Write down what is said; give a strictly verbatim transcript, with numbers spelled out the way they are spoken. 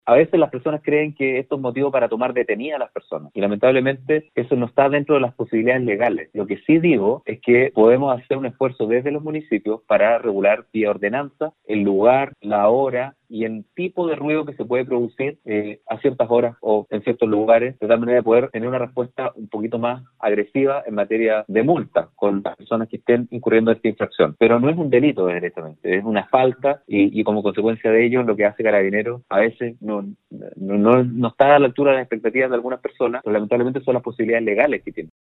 A veces las personas creen que esto es motivo para tomar detenida a las personas y lamentablemente eso no está dentro de las posibilidades legales. Lo que sí digo es que podemos hacer un esfuerzo desde los municipios para regular vía ordenanza el lugar, la hora y el tipo de ruido que se puede producir eh, a ciertas horas o en ciertos lugares, de tal manera de poder tener una respuesta un poquito más agresiva en materia de multa con las personas que estén incurriendo en esta infracción. Pero no es un delito directamente, es una falta y, y como consecuencia de ello lo que hace Carabineros a veces no, no, no, no está a la altura de las expectativas de algunas personas, pero lamentablemente son las posibilidades legales que tienen.